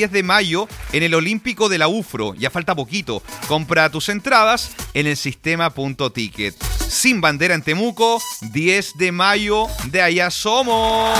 10 de mayo en el Olímpico de la UFRO. Ya falta poquito. Compra tus entradas en el sistema.ticket. Sin bandera en Temuco, 10 de mayo, de allá somos.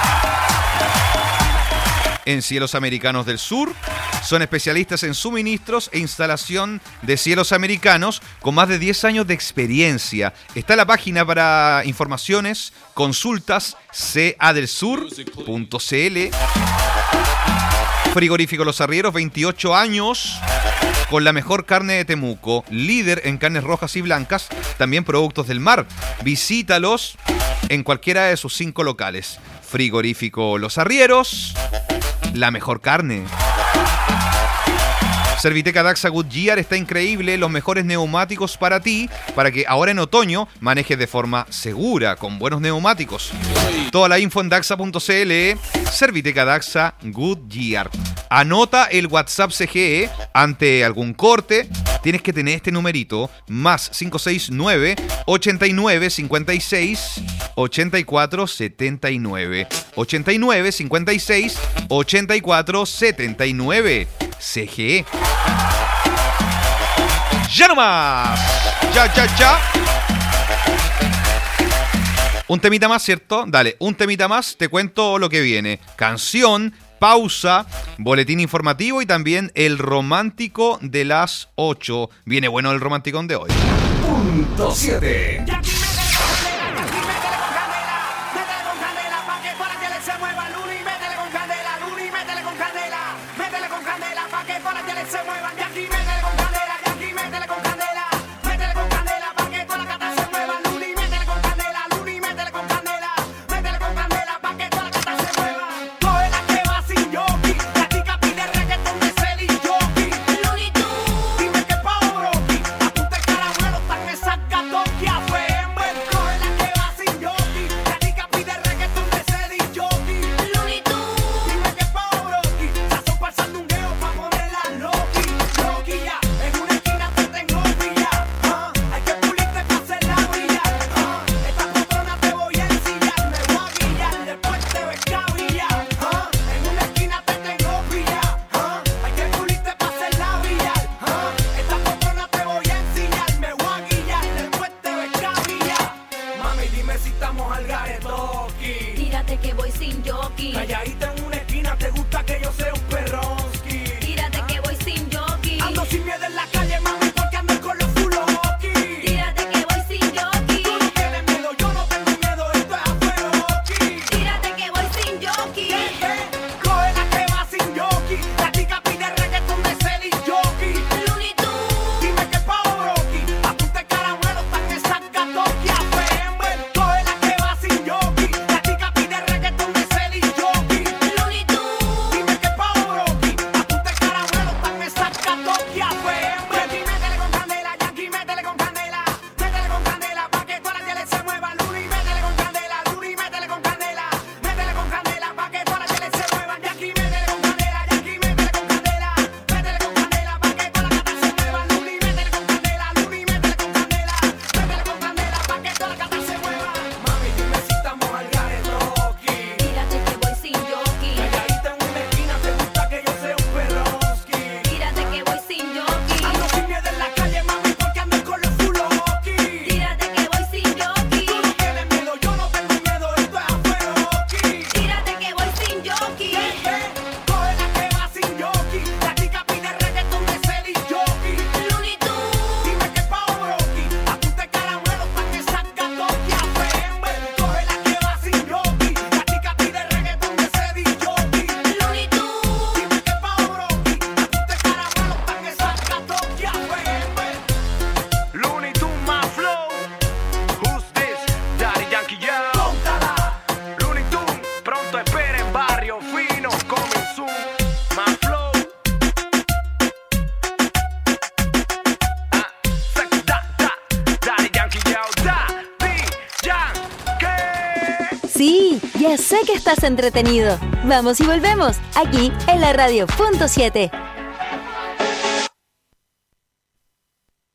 En Cielos Americanos del Sur, son especialistas en suministros e instalación de cielos americanos con más de 10 años de experiencia. Está la página para informaciones, consultas, cadelsur.cl. Frigorífico Los Arrieros, 28 años, con la mejor carne de Temuco, líder en carnes rojas y blancas, también productos del mar. Visítalos en cualquiera de sus 5 locales. Frigorífico Los Arrieros, la mejor carne. Serviteca Daxa Goodyear está increíble, los mejores neumáticos para ti, para que ahora en otoño manejes de forma segura, con buenos neumáticos. Toda la info en daxa.cl. Serviteca Daxa Goodyear. Anota el WhatsApp CGE ante algún corte. Tienes que tener este numerito, más 569 89 56 84 79. 89 56 84 79. CGE. ¡Ya nomás! ¡Ya! Un temita más, ¿cierto? Dale, un temita más, te cuento lo que viene. Canción, pausa, boletín informativo y también el romántico de las 8. Viene bueno el romanticón de hoy. Punto 7. Ya sé que estás entretenido. Vamos y volvemos, aquí en la radio. Punto 7.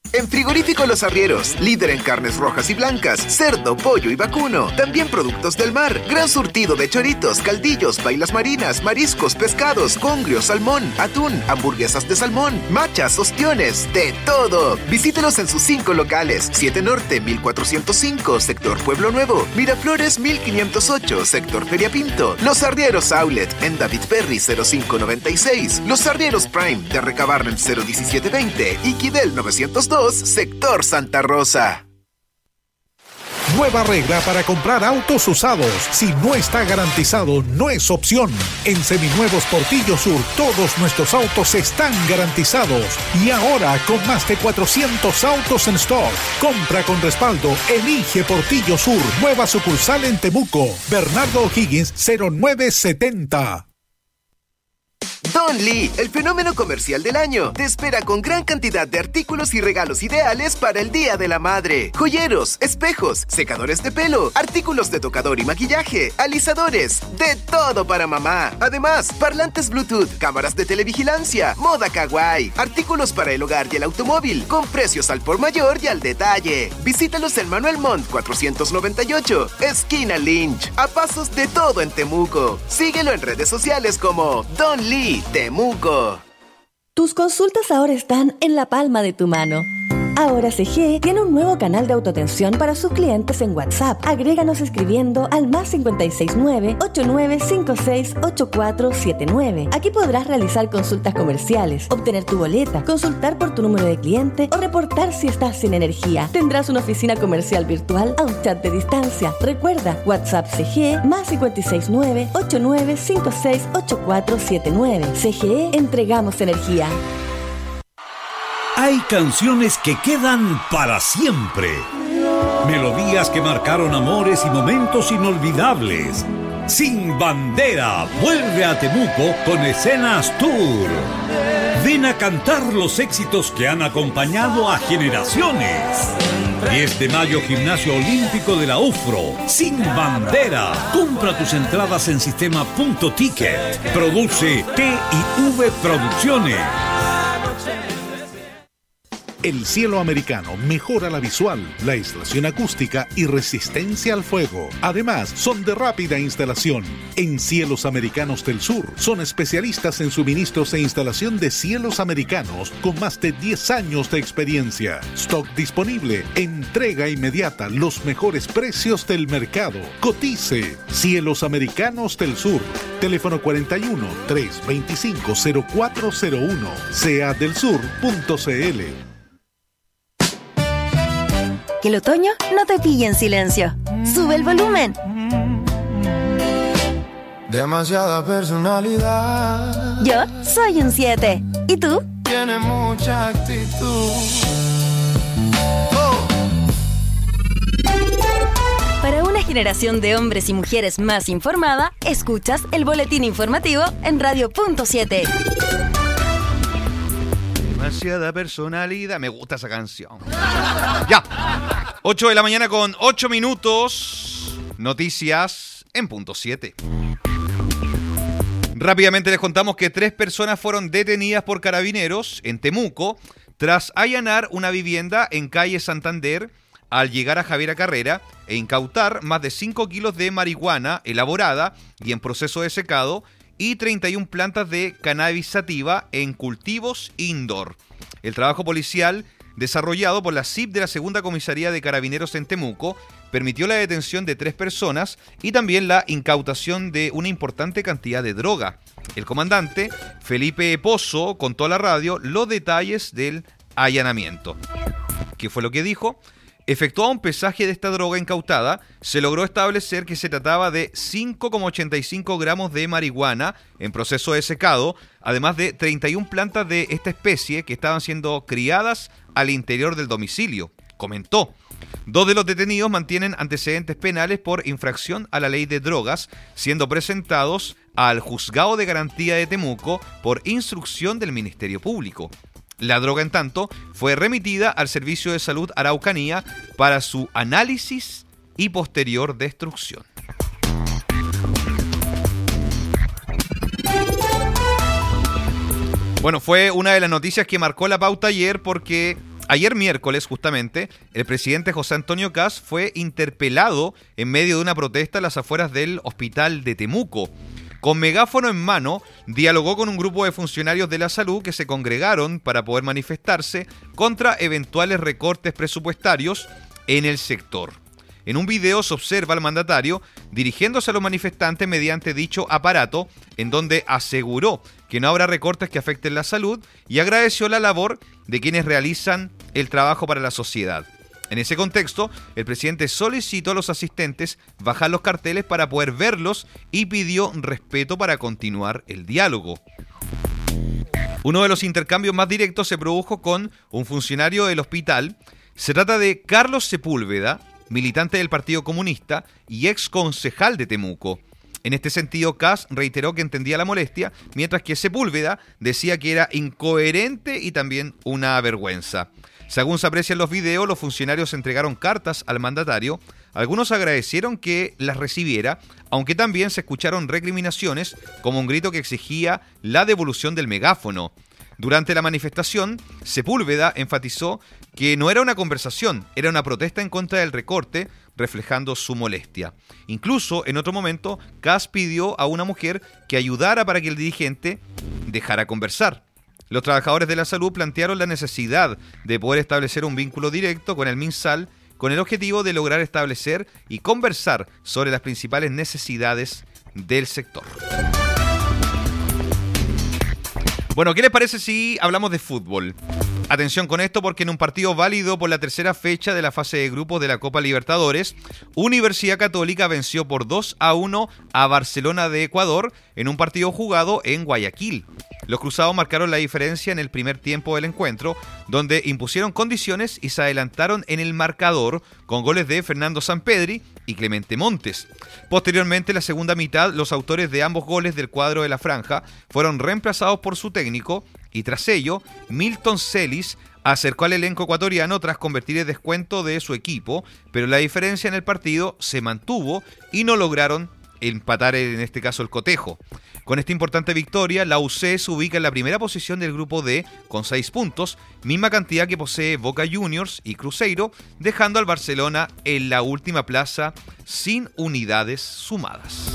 En Frigorífico Los Arrieros, líder en carnes rojas y blancas, cerdo, pollo y vacuno. También productos del mar, gran surtido de choritos, caldillos, bailas marinas, mariscos, pescados, congrio, salmón, atún, hamburguesas de salmón, machas, ostiones, de todo. Visítelos en sus 5 locales: 7 Norte, 1405, sector Pueblo Nuevo; Miraflores, 1508, sector Feria Pinto; Los Arrieros Outlet, en David Perry 0596, Los Arrieros Prime, de Recabarren 01720 y Quidel 902, sector Santa Rosa. Nueva regla para comprar autos usados. Si no está garantizado, no es opción. En Seminuevos Portillo Sur, todos nuestros autos están garantizados. Y ahora, con más de 400 autos en stock. Compra con respaldo. Elige Portillo Sur. Nueva sucursal en Temuco. Bernardo O'Higgins 0970. Don Lee, el fenómeno comercial del año, te espera con gran cantidad de artículos y regalos ideales para el Día de la Madre. Joyeros, espejos, secadores de pelo, artículos de tocador y maquillaje, alisadores, de todo para mamá. Además, parlantes Bluetooth, cámaras de televigilancia, moda kawaii, artículos para el hogar y el automóvil, con precios al por mayor y al detalle. Visítalos en Manuel Montt 498, esquina Lynch, a pasos de todo en Temuco. Síguelo en redes sociales como Don Lee Temuco. Tus consultas ahora están en la palma de tu mano. Ahora CG tiene un nuevo canal de autoatención para sus clientes en WhatsApp. Agréganos escribiendo al +569 8956 8479. Aquí podrás realizar consultas comerciales, obtener tu boleta, consultar por tu número de cliente o reportar si estás sin energía. Tendrás una oficina comercial virtual a un chat de distancia. Recuerda, WhatsApp CG +569 8956 8479. CGE, entregamos energía. Hay canciones que quedan para siempre. Melodías que marcaron amores y momentos inolvidables. Sin Bandera vuelve a Temuco con Escenas Tour. Ven a cantar los éxitos que han acompañado a generaciones. 10 de mayo, Gimnasio Olímpico de la UFRO. Sin Bandera. Compra tus entradas en sistema.ticket. Produce T&V Producciones. El Cielo Americano mejora la visual, la instalación acústica y resistencia al fuego. Además, son de rápida instalación. En Cielos Americanos del Sur, son especialistas en suministros e instalación de cielos americanos con más de 10 años de experiencia. Stock disponible, entrega inmediata, los mejores precios del mercado. Cotice. Cielos Americanos del Sur. Teléfono 41 325 0401. seadelsur.cl. Que el otoño no te pille en silencio. ¡Sube el volumen! Demasiada personalidad. Yo soy un 7. ¿Y tú? Tiene mucha actitud. Para una generación de hombres y mujeres más informada, escuchas el boletín informativo en Radio.7. Demasiada personalidad. Me gusta esa canción. Ya. 8 de la mañana con 8 minutos. Noticias en punto 7. Rápidamente les contamos que 3 personas fueron detenidas por carabineros en Temuco tras allanar una vivienda en calle Santander al llegar a Javiera Carrera e incautar más de 5 kilos de marihuana elaborada y en proceso de secado y 31 plantas de cannabis sativa en cultivos indoor. El trabajo policial desarrollado por la CIP de la Segunda Comisaría de Carabineros en Temuco permitió la detención de 3 personas y también la incautación de una importante cantidad de droga. El comandante Felipe Pozo contó a la radio los detalles del allanamiento. ¿Qué fue lo que dijo? Efectuado un pesaje de esta droga incautada, se logró establecer que se trataba de 5,85 gramos de marihuana en proceso de secado, además de 31 plantas de esta especie que estaban siendo criadas al interior del domicilio. Comentó. 2 de los detenidos mantienen antecedentes penales por infracción a la ley de drogas, siendo presentados al Juzgado de Garantía de Temuco por instrucción del Ministerio Público. La droga, en tanto, fue remitida al Servicio de Salud Araucanía para su análisis y posterior destrucción. Bueno, fue una de las noticias que marcó la pauta ayer porque Ayer miércoles, justamente, el presidente José Antonio Kast fue interpelado en medio de una protesta a las afueras del hospital de Temuco. Con megáfono en mano, dialogó con un grupo de funcionarios de la salud que se congregaron para poder manifestarse contra eventuales recortes presupuestarios en el sector. En un video se observa al mandatario dirigiéndose a los manifestantes mediante dicho aparato, en donde aseguró que no habrá recortes que afecten la salud y agradeció la labor de quienes realizan el trabajo para la sociedad. En ese contexto, el presidente solicitó a los asistentes bajar los carteles para poder verlos y pidió respeto para continuar el diálogo. Uno de los intercambios más directos se produjo con un funcionario del hospital. Se trata de Carlos Sepúlveda, militante del Partido Comunista y ex concejal de Temuco. En este sentido, Kast reiteró que entendía la molestia, mientras que Sepúlveda decía que era incoherente y también una vergüenza. Según se aprecia en los videos, los funcionarios entregaron cartas al mandatario. Algunos agradecieron que las recibiera, aunque también se escucharon recriminaciones, como un grito que exigía la devolución del megáfono. Durante la manifestación, Sepúlveda enfatizó que no era una conversación, era una protesta en contra del recorte, reflejando su molestia. Incluso, en otro momento, Kast pidió a una mujer que ayudara para que el dirigente dejara conversar. Los trabajadores de la salud plantearon la necesidad de poder establecer un vínculo directo con el MinSal con el objetivo de lograr establecer y conversar sobre las principales necesidades del sector. Bueno, ¿qué les parece si hablamos de fútbol? Atención con esto porque en un partido válido por la tercera fecha de la fase de grupos de la Copa Libertadores, Universidad Católica venció por 2-1 a Barcelona de Ecuador en un partido jugado en Guayaquil. Los cruzados marcaron la diferencia en el primer tiempo del encuentro, donde impusieron condiciones y se adelantaron en el marcador con goles de Fernando Sampedri y Clemente Montes. Posteriormente, en la segunda mitad, los autores de ambos goles del cuadro de la franja fueron reemplazados por su técnico y tras ello, Milton Celis acercó al elenco ecuatoriano tras convertir el descuento de su equipo, pero la diferencia en el partido se mantuvo y no lograron empatar en este caso el cotejo. Con esta importante victoria, la UC se ubica en la primera posición del grupo D con 6 puntos, misma cantidad que posee Boca Juniors y Cruzeiro, dejando al Barcelona en la última plaza sin unidades sumadas.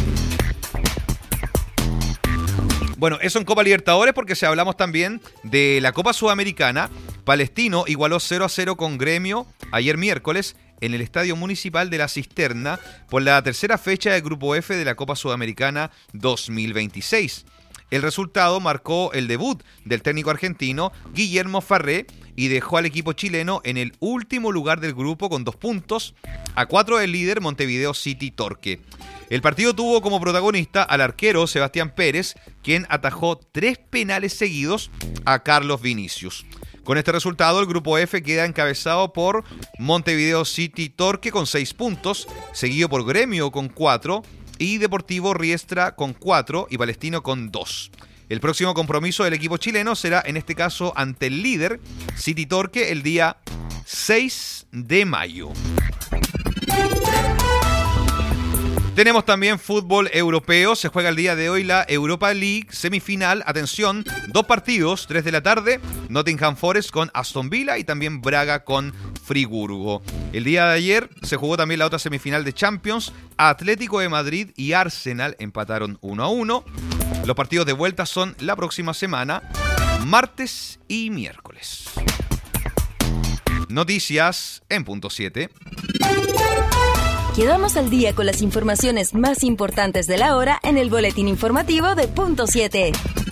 Bueno, eso en Copa Libertadores porque si hablamos también de la Copa Sudamericana, Palestino igualó 0-0 con Gremio ayer miércoles en el Estadio Municipal de La Cisterna por la tercera fecha del Grupo F de la Copa Sudamericana 2026. El resultado marcó el debut del técnico argentino Guillermo Farré y dejó al equipo chileno en el último lugar del grupo con 2 puntos, a 4 del líder Montevideo City Torque. El partido tuvo como protagonista al arquero Sebastián Pérez, quien atajó 3 penales seguidos a Carlos Vinicius. Con este resultado, el Grupo F queda encabezado por Montevideo City Torque con 6 puntos, seguido por Gremio con 4 y Deportivo Riestra con 4 y Palestino con 2. El próximo compromiso del equipo chileno será en este caso ante el líder City Torque el día 6 de mayo. Tenemos también fútbol europeo. Se juega el día de hoy la Europa League semifinal. Atención, 2 partidos, 3 de la tarde. Nottingham Forest con Aston Villa y también Braga con Friburgo. El día de ayer se jugó también la otra semifinal de Champions. Atlético de Madrid y Arsenal empataron 1-1. Los partidos de vuelta son la próxima semana, martes y miércoles. Noticias en punto 7. Quedamos al día con las informaciones más importantes de la hora en el boletín informativo de punto 7.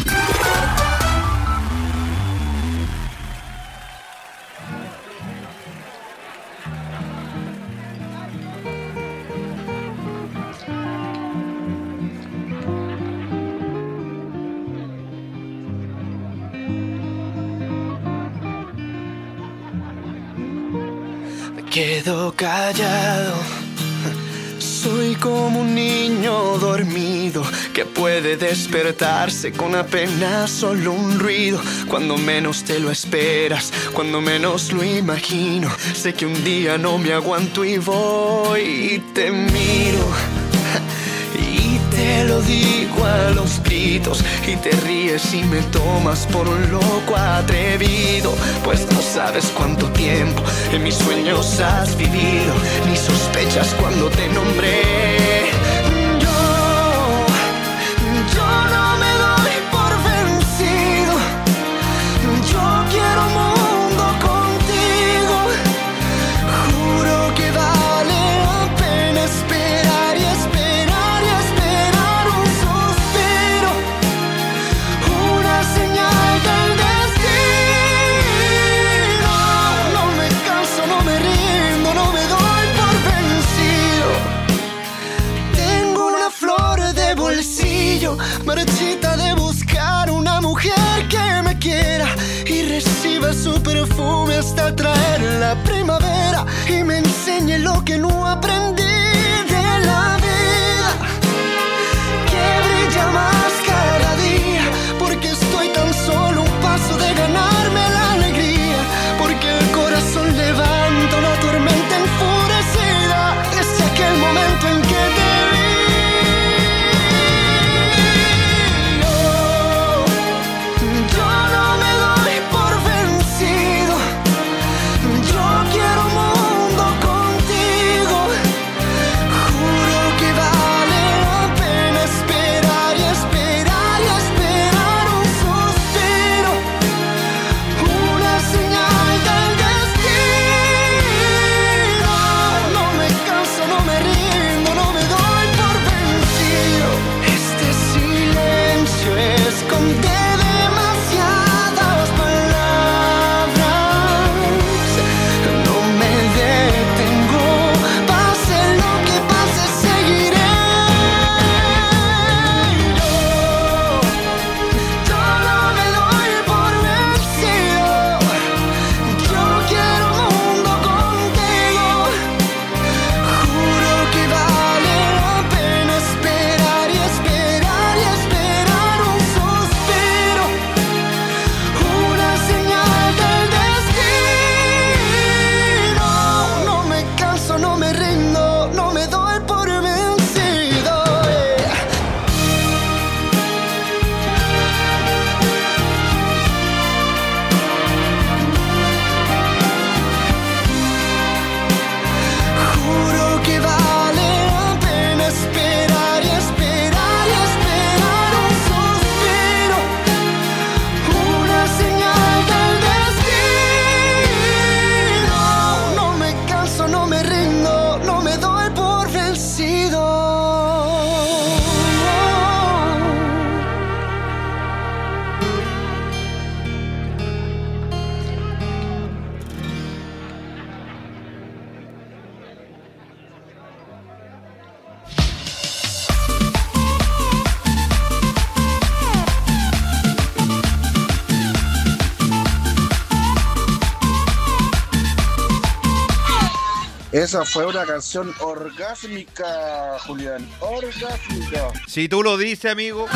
Me quedo callado. Soy como un niño dormido que puede despertarse con apenas solo un ruido. Cuando menos te lo esperas, cuando menos lo imagino. Sé que un día no me aguanto y voy y te miro y te te lo digo a los gritos y te ríes y me tomas por un loco atrevido, pues no sabes cuánto tiempo en mis sueños has vivido, ni sospechas cuando te nombré. Yo no me doy por vencido, yo quiero un mundo contigo, juro que vale la pena esperar y esperar y esperar un suspiro, una señal del destino. No me canso, no me rindo, no me doy por vencido. Tengo una flor de bolsillo, marchita de buscar una mujer que me quiera y reciba su perfume hasta traer la primavera y me enseñe lo que no aprendí de la vida, que brilla más cada día, porque estoy tan solo un paso de ganarme la alegría, porque el corazón levanta una tormenta enfurecida desde aquel momento en que te vi. Yo no me doy por vencido, yo quiero un mundo contigo, juro que vale la pena esperar y esperar y esperar un suspiro, una señal del destino. No me canso, no me rindo, no me doy por vencido. Este silencio esconde demasiadas palabras. No me detengo, pase lo que pase, seguiré. Yo no me doy por vencido, yo quiero un mundo contigo, juro que vale la pena esperar y esperar y esperar un suspiro, una señal del destino. No me canso, no me rindo, no me doy por vencido. Juro que vale la pena esperar y esperar y esperar un suspiro, una señal del destino. No me canso, no me rindo, no me doy por vencido. Esa fue una canción orgásmica, Julián. Orgásmica. Si tú lo dices, amigo.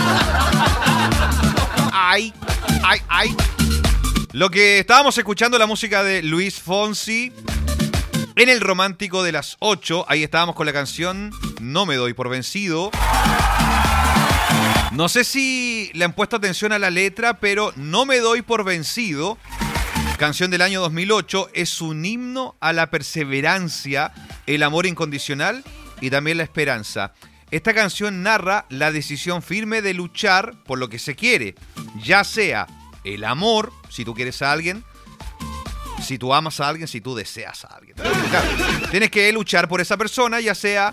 Ay, ay, ay. Lo que estábamos escuchando, la música de Luis Fonsi en el Romántico de las 8. Ahí estábamos con la canción No me doy por vencido. No sé si le han puesto atención a la letra, pero No me doy por vencido, canción del año 2008, es un himno a la perseverancia, el amor incondicional y también la esperanza. Esta canción narra la decisión firme de luchar por lo que se quiere, ya sea el amor, si tú quieres a alguien, si tú amas a alguien, si tú deseas a alguien. Claro, tienes que luchar por esa persona, ya sea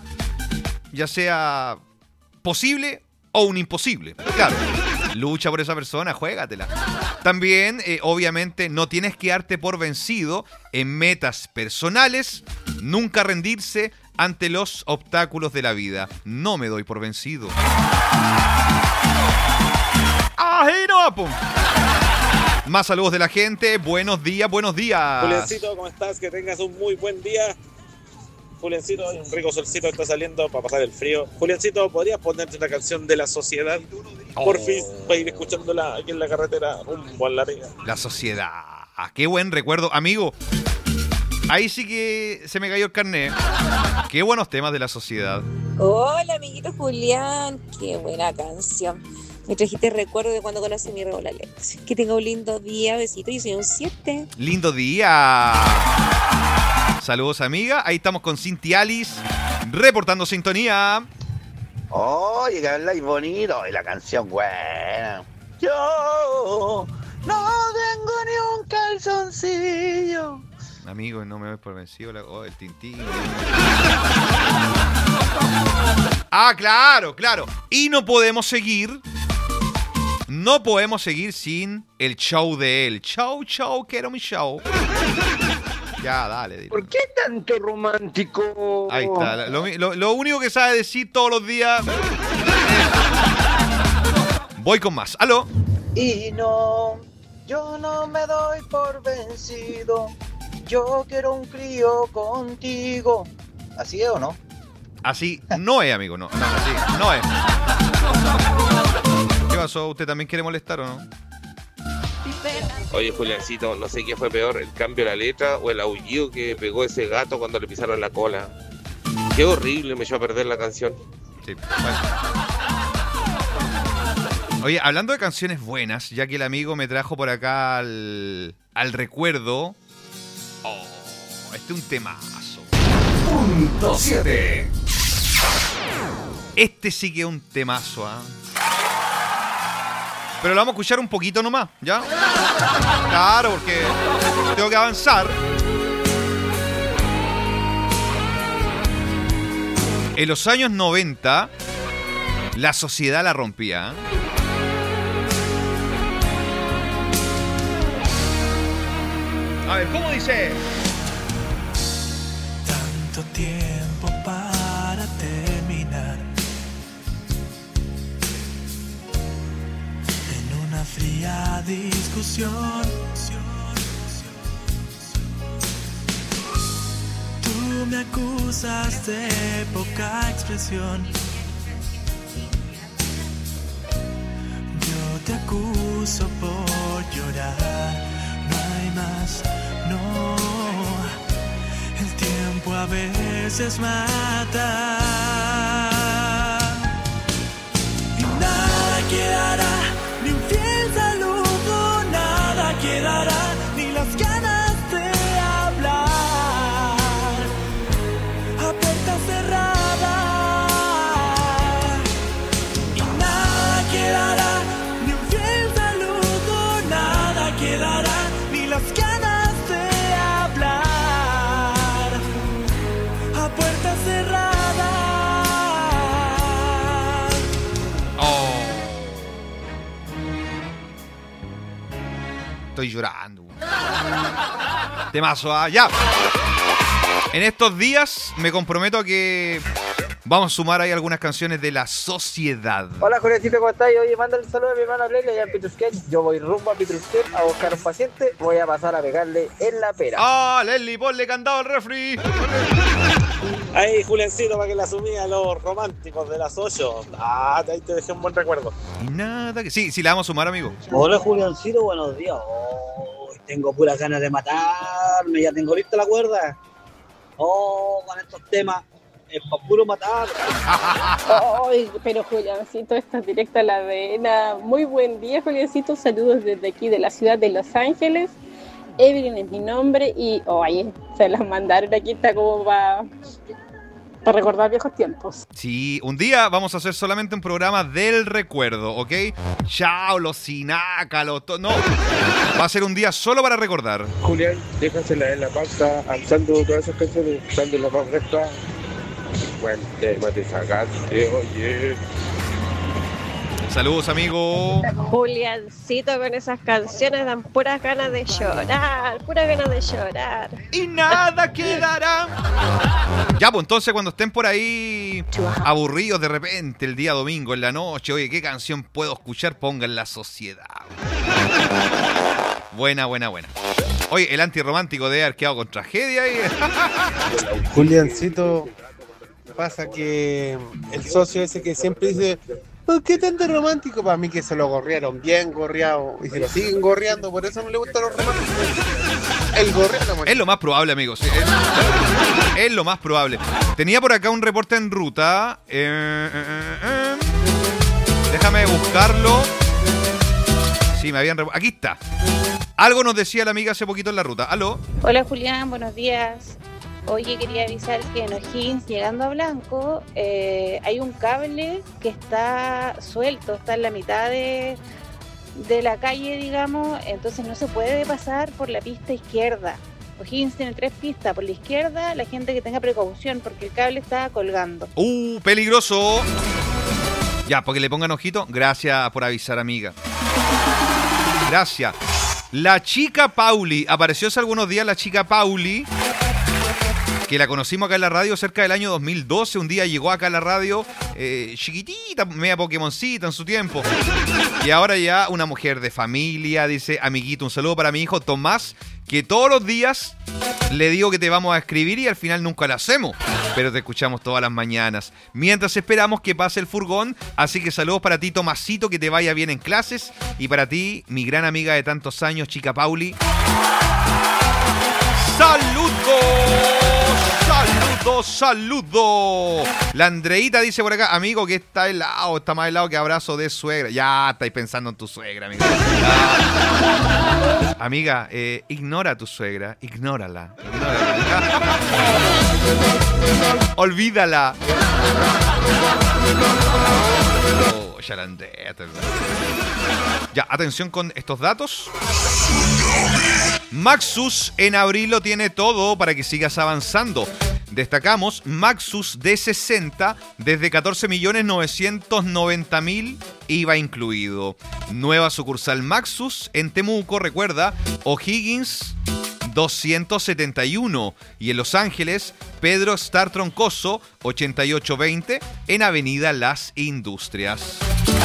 posible o un imposible. Claro, lucha por esa persona, juégatela. También, obviamente, no tienes que darte por vencido en metas personales, nunca rendirse ante los obstáculos de la vida. No me doy por vencido. ¡Ahí no! ¡Pum! Más saludos de la gente. Buenos días, buenos días. Juliancito, ¿cómo estás? Que tengas un muy buen día. Juliancito, hay un rico solcito que está saliendo para pasar el frío. Juliancito, ¿podrías ponerte una canción de La Sociedad? Por fin, para ir escuchándola aquí en la carretera rumbo a la pega. La Sociedad. Qué buen recuerdo. Amigo, ahí sí que se me cayó el carnet. Qué buenos temas de La Sociedad. Hola, amiguito Julián. Qué buena canción. Me trajiste recuerdo de cuando conocí a mi Raúl Alex. Que tenga un lindo día, besito. Yo soy un 7. Lindo día. Saludos, amiga. Ahí estamos con Cinti Alice, reportando sintonía. Oye, que habláis bonito. Y la canción buena. Yo no tengo ni un calzoncillo. Amigo, no me ves por vencido. El tintín. Ah, claro. Y no podemos seguir sin el show de él. Chau, quiero mi show. Ya, dale. Dile. ¿Por qué tanto romántico? Ahí está. Lo único que sabe decir todos los días. Voy con más. ¿Aló? Y no, yo no me doy por vencido. Yo quiero un crío contigo. ¿Así es o no? Así no es, amigo. No, así no es. ¿Qué pasó? ¿Usted también quiere molestar o no? Oye, Juliancito, no sé qué fue peor, el cambio de la letra o el aullido que pegó ese gato cuando le pisaron la cola. Qué horrible, me echó a perder la canción. Sí, bueno. Oye, hablando de canciones buenas, ya que el amigo me trajo por acá al recuerdo. Oh, este es un temazo. Punto 7. Este sí que es un temazo, ¿ah? Pero lo vamos a escuchar un poquito nomás, ¿ya? Claro, porque tengo que avanzar. En los años 90, la sociedad la rompía. A ver, ¿cómo dice? Tanto tiempo para terminar en una fría discusión. Tú me acusas de poca expresión. Yo te acuso por llorar. No hay más, no. El tiempo a veces mata. Y nada quedará, ni un fiel saludo, nada quedará, ni las ganas de hablar. A puerta cerrada. Y nada quedará, ni un fiel saludo, nada quedará. Las ganas de hablar a puerta cerrada. Oh. Estoy llorando. Temazo, ¿ah? Ya. En estos días me comprometo a que vamos a sumar ahí algunas canciones de la sociedad. Hola, Juliancito, ¿cómo estás? Oye, mándale un saludo a mi hermano Lele allá en Pitrusquén. Yo voy rumbo a Pitrusquén a buscar un paciente. Voy a pasar a pegarle en la pera. ¡Ah, Leli, ponle candado al refri! Ahí, Juliancito, para que la asumía a los románticos de las 8. Ah, ahí te dejé un buen recuerdo. Y nada que... Sí, la vamos a sumar, amigo. Hola, Juliancito, buenos días. Oh, tengo puras ganas de matarme, ya tengo lista la cuerda. Oh, con estos temas es para puro matar. Ay, pero Juliancito, estás directo a la vena. Muy buen día, Juliancito. Saludos desde aquí de la ciudad de Los Ángeles. Evelyn es mi nombre y oye, se las mandaron aquí, está como para recordar viejos tiempos. Sí, un día vamos a hacer solamente un programa del recuerdo, ¿ok? Chao, los cinácalos, no. Va a ser un día solo para recordar. Julián, déjasela en la pausa, alzando todas esas canciones, dando la más recta. Buen tema te sacaste, oye. Saludos, amigo. Juliancito, con esas canciones dan puras ganas de llorar, puras ganas de llorar. Y nada quedará. Ya, pues entonces cuando estén por ahí aburridos de repente el día domingo en la noche, oye, ¿qué canción puedo escuchar? Pongan La Sociedad. Buena. Oye, el antirromántico de haber quedado con tragedia ahí. Juliancito, pasa que el socio ese que siempre dice... ¿Por qué tanto romántico? Para mí que se lo gorrearon bien gorreado y se lo siguen gorreando, por eso no le gustan los románticos. El gorreado es lo más probable, amigos. Es lo más probable. Tenía por acá un reporte en ruta. Déjame buscarlo. Sí, me habían... Aquí está. Algo nos decía la amiga hace poquito en la ruta. ¿Aló? Hola Julián, buenos días. Oye, quería avisar que en O'Higgins, llegando a Blanco, hay un cable que está suelto, está en la mitad de la calle, digamos, entonces no se puede pasar por la pista izquierda. O'Higgins tiene 3 pistas, por la izquierda, la gente que tenga precaución, porque el cable está colgando. Peligroso. Ya, porque le pongan ojito. Gracias por avisar, amiga. Gracias. La chica Pauli. Apareció hace algunos días la chica Pauli, que la conocimos acá en la radio cerca del año 2012. Un día llegó acá a la radio, chiquitita, media Pokémoncita en su tiempo. Y ahora ya una mujer de familia. Dice, amiguito, un saludo para mi hijo Tomás, que todos los días le digo que te vamos a escribir y al final nunca lo hacemos, pero te escuchamos todas las mañanas mientras esperamos que pase el furgón. Así que saludos para ti, Tomasito, que te vaya bien en clases. Y para ti, mi gran amiga de tantos años, chica Pauli, ¡saludos! ¡Saludos, saludos! La Andreita dice por acá, amigo, que está helado, está más helado que abrazo de suegra. Ya estáis pensando en tu suegra, amiga. Amiga, ignora a tu suegra, ignórala. Olvídala. Oh, ya la Andreita. Ya, atención con estos datos. Maxus en abril lo tiene todo para que sigas avanzando. Destacamos Maxus D60 desde 14.990.000 IVA incluido. Nueva sucursal Maxus en Temuco, recuerda, O'Higgins 271. Y en Los Ángeles, Pedro Star Troncoso 8820 en Avenida Las Industrias.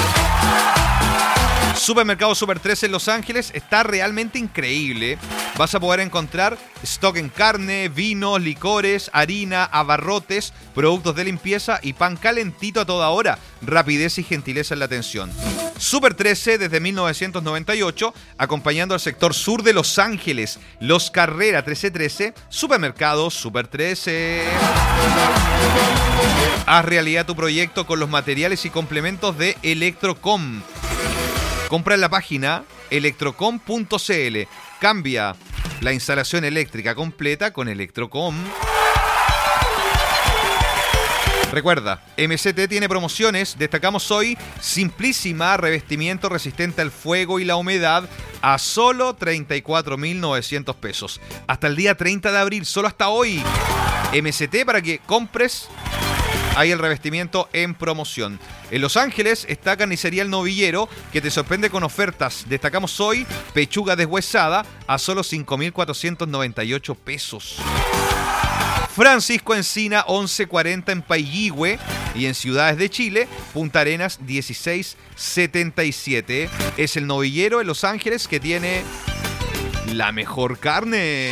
Supermercado Super 13 en Los Ángeles está realmente increíble. Vas a poder encontrar stock en carne, vinos, licores, harina, abarrotes, productos de limpieza y pan calentito a toda hora. Rapidez y gentileza en la atención. Super 13 desde 1998, acompañando al sector sur de Los Ángeles. Los Carrera 1313, Supermercado Super 13. Haz realidad tu proyecto con los materiales y complementos de Electrocom. Compra en la página electrocom.cl. Cambia la instalación eléctrica completa con Electrocom. Recuerda, MCT tiene promociones. Destacamos hoy Simplísima, revestimiento resistente al fuego y la humedad, a solo 34.900 pesos. Hasta el día 30 de abril, solo hasta hoy. MCT para que compres. Hay el revestimiento en promoción. En Los Ángeles está Carnicería El Novillero, que te sorprende con ofertas. Destacamos hoy pechuga deshuesada a solo 5.498 pesos. Francisco Encina 1140 en Pailligüe y en Ciudades de Chile, Punta Arenas 1677. Es el novillero en Los Ángeles que tiene la mejor carne.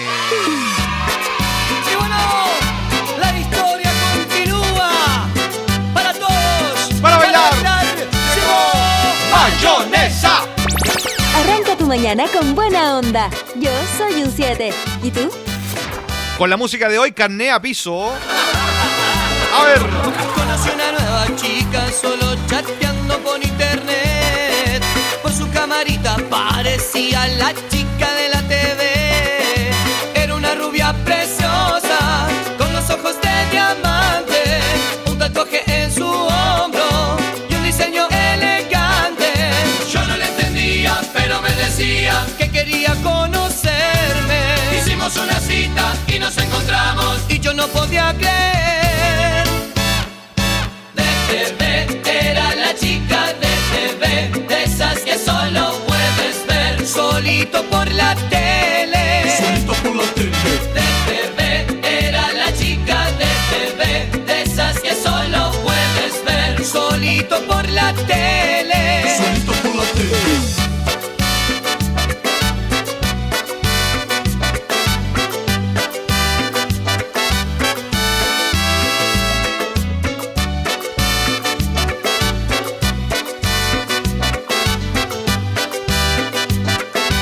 Y bueno, la historia continúa. Para todos, para bailar, llegó mayonesa. Arranca tu mañana con buena onda. Yo soy un 7. ¿Y tú? Con la música de hoy, carné a piso. A ver. Conocí una nueva chica solo chateando por internet. Por su camarita parecía la chica de la TV. Era una rubia preciosa, con los ojos de diamante, un tatuaje en su hombro y un diseño elegante. Yo no le entendía, pero me decía que quería conocerme. Hicimos una cita y nos encontramos y yo no podía creer. De TV era la chica de TV, de esas que solo puedes ver solito por la tele. Solito por la tele. De TV era la chica de TV, de esas que solo puedes ver solito por la tele. Solito por la tele.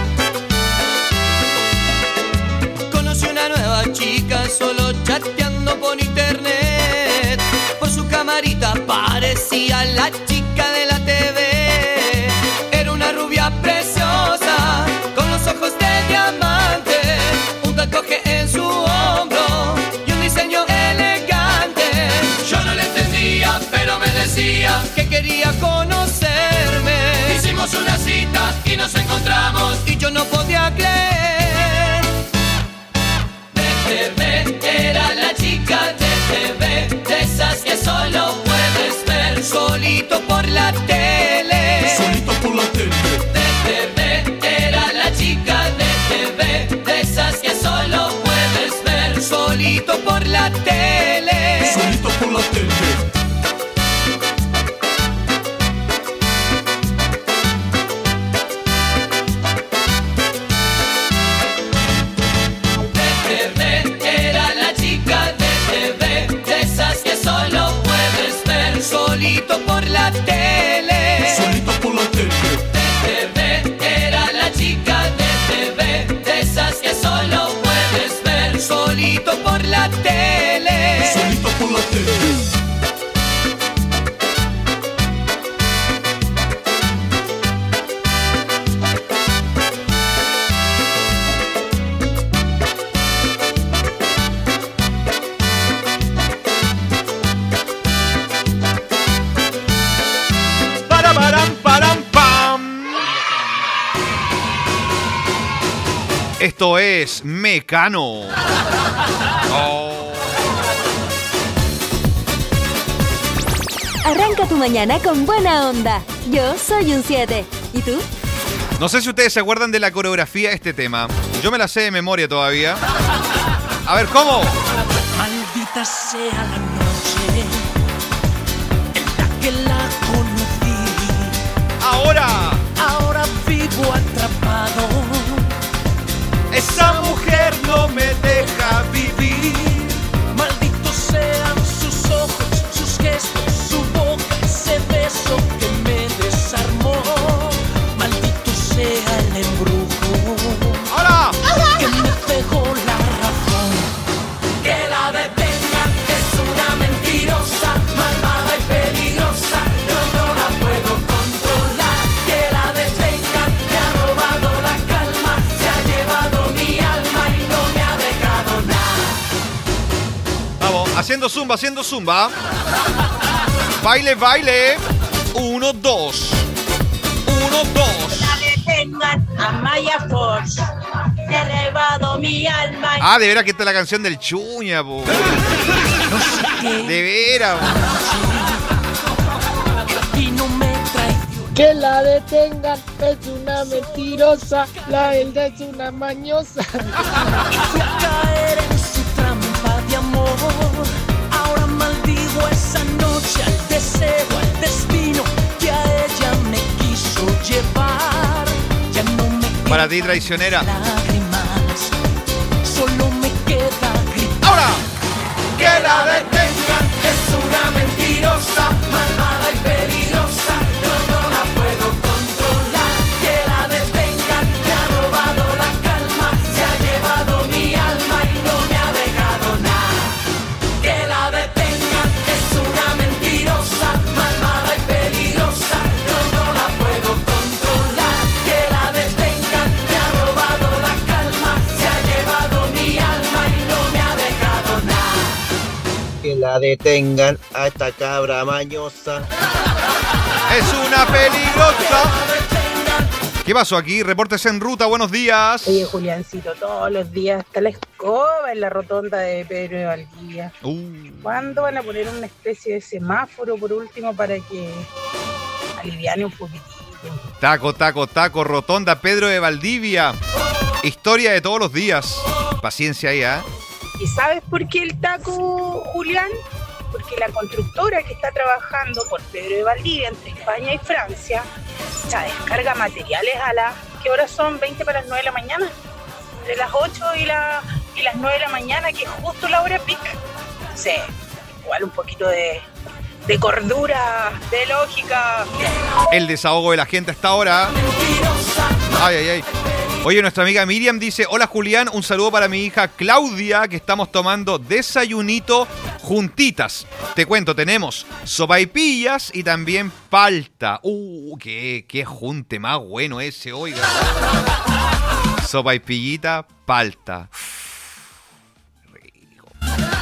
Solo chateando por internet. Por su camarita parecía la chica de la TV. Era una rubia preciosa, con los ojos de diamante, un tatuaje en su hombro y un diseño elegante. Yo no le entendía, pero me decía que quería conocerme. Hicimos una cita y nos encontramos y yo no podía creer. De TV era la chica de TV, de esas que solo puedes ver solito por la tele. Solito por la tele. De TV era la chica de TV, de esas que solo puedes ver solito por la tele. Solito por la tele. Solito por la tele. Solito por la tele. De TV era la chica de TV, de esas que solo puedes ver solito por la tele. Solito por la tele. Esto es Mecano. Oh. Arranca tu mañana con buena onda. Yo soy un 7. ¿Y tú? No sé si ustedes se acuerdan de la coreografía de este tema. Yo me la sé de memoria todavía. A ver, ¿cómo? Maldita sea la noche en la que la conocí. Ahora vivo atrapado. Esa mujer no me deja vivir. Malditos sean sus ojos, sus gestos, su boca, ese beso que me desarmó. Maldito sea el embrujo. ¡Ahora! Que me dejó la razón. Que la detengan, es una mentirosa, malvada y peligrosa. Yo no la puedo controlar. Que la detengan, me ha robado la calma, se ha llevado mi alma y no me ha dejado nada. Vamos, haciendo zumba. Baile, baile. 1, 2. 1, 2. La detengan a Maya Force. Se ha llevado mi alma. Ah, de veras que esta es la canción del Chuña, po. De veras. Y no me trae. Que la detengan, es una mentirosa, la Elda es una mañosa. Fui a caer en su trampa de amor. Ahora maldigo esa noche al deseo, al destino que a ella me quiso llevar. Ya no me quedan Para ti, traicionera. lágrimas, solo me queda gritar. ¡Ahora! Que la detengan, es una mentirosa, malvada y peligrosa. Yo no la puedo controlar. Que la detengan, me ha robado la calma, se ha llevado mi alma y no me ha dejado nada. Que la detengan, es una mentirosa, malvada y peligrosa. Yo no la puedo controlar. Que la detengan, me ha robado la calma, se ha llevado mi alma y no me ha dejado nada. Que la detengan a esta cabra mañosa. Es una peligrosa. ¿Qué pasó aquí? Reportes en ruta, buenos días. Oye, Juliancito, todos los días está la escoba en la rotonda de Pedro de Valdivia. ¿Cuándo van a poner una especie de semáforo por último para que aliviane un poquitito? Taco, rotonda Pedro de Valdivia. Historia de todos los días. Paciencia ahí, ¿eh? ¿Y sabes por qué el taco, Julián? Porque la constructora que está trabajando por Pedro de Valdivia entre España y Francia ya descarga materiales a las... ¿Qué horas son? 20 para las 9 de la mañana. Entre las 8 y las 9 de la mañana, que es justo la hora pic. Sí, igual un poquito de cordura, de lógica. El desahogo de la gente hasta ahora. Ay. Oye, nuestra amiga Miriam dice: hola Julián, un saludo para mi hija Claudia, que estamos tomando desayunito juntitas. Te cuento, tenemos sopaipillas y también palta. Qué junte más bueno ese, oiga. Sopaipillita, palta. Rico.